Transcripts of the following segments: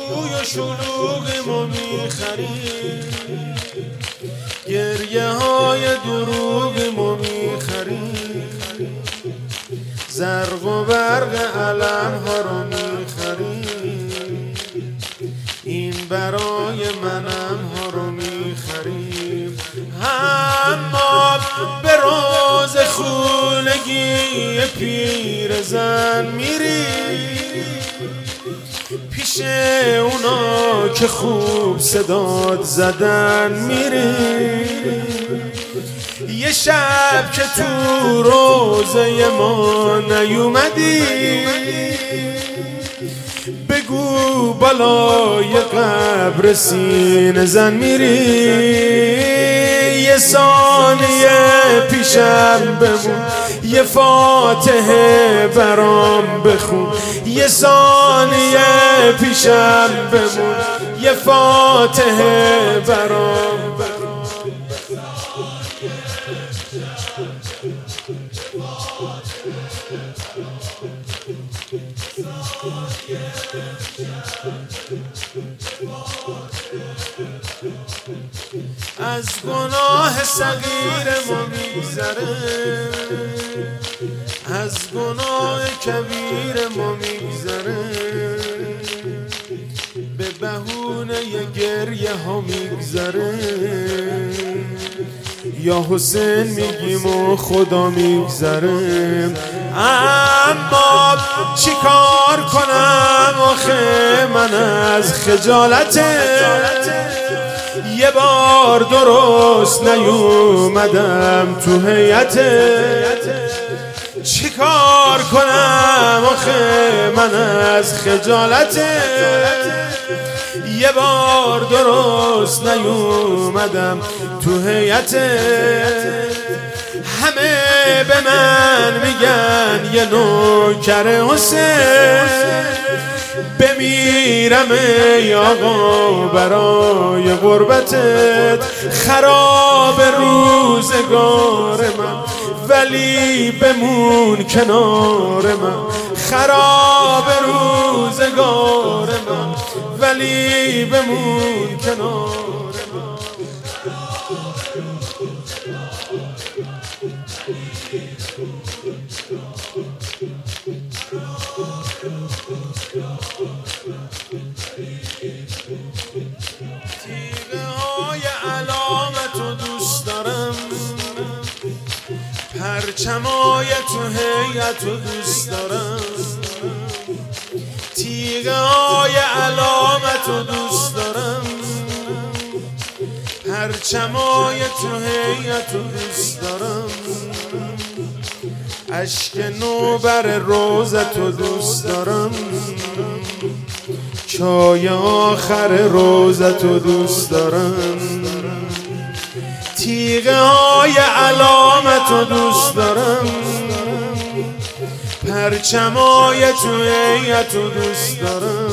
روی و شلوغمو میخری، گریه های دروغمو میخری، زرق و برق علم ها رو میخری، این برای منم ها رو میخری. اما به راز خونگی پیرزن میری، پیش اونا که خوب صدات زدن میری. یه شب که تو روزه ما نیومدی، بگو بالای قبر سینه زن میری. یه ثانیه پیشم بمون، یه فاتحه برام بخون. یه ثانیه پیشم بمون، یه فاتحه برام بخون. از گناه صغیر ما میگذره، از گناه کبیر ما میگذره، به بهونه گریه ها میگذره. یا حسین میگیم و خدا میگذره. اما چی کار کنم آخه من از خجالت، یه بار درست نیومدم تو هیئت. چی کار کنم آخه من از خجالت، یه بار درست نیومدم تو هیئت. همه به من میگن یه نوکر حسین، بمیرم ای آقا برای غربتت. خراب روزگار من ولی بمون کنار من، خراب روزگار من ولی بمون کنار من. تیغه های علامتو دوست دارم، پرچمای تو هیئتو دوست دارم. تیغه های علامتو دوست دارم، پرچمای تو هیئتو دوست دارم. اشک نوبر روزتو دوست دارم، چای آخر روزتو دوست دارم. تیغه های علامتو دوست دارم، پرچمای تو هیئتو دوست دارم.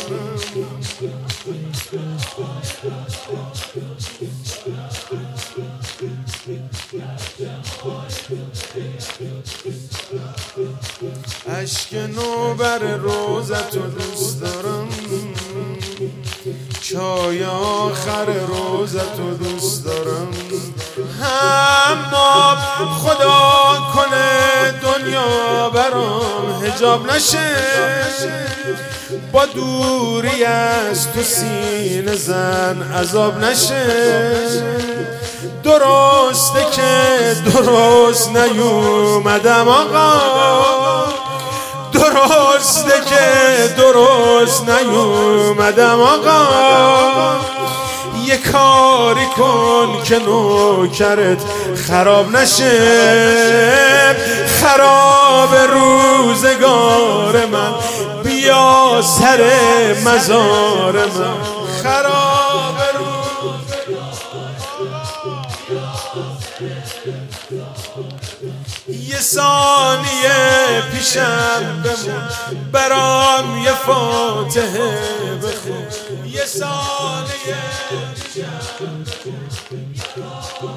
اشک نوبر روزتو دوست دارم، چای آخر روزتو دوست دارم. اما خدا کنه دنیا برام حجاب نشه، با دوری از تو سینه زن عذاب نشه. درسته که درست نیومدم آقا، درسته که درست نیومدم آقا. یه کاری کن که نوکرت خراب نشه، خراب روزگار من بیا سر مزار من. خراب یه ثانیه پیشم بمون، برام یه فاتحه بخون. یه ثانیه پیشم بمون.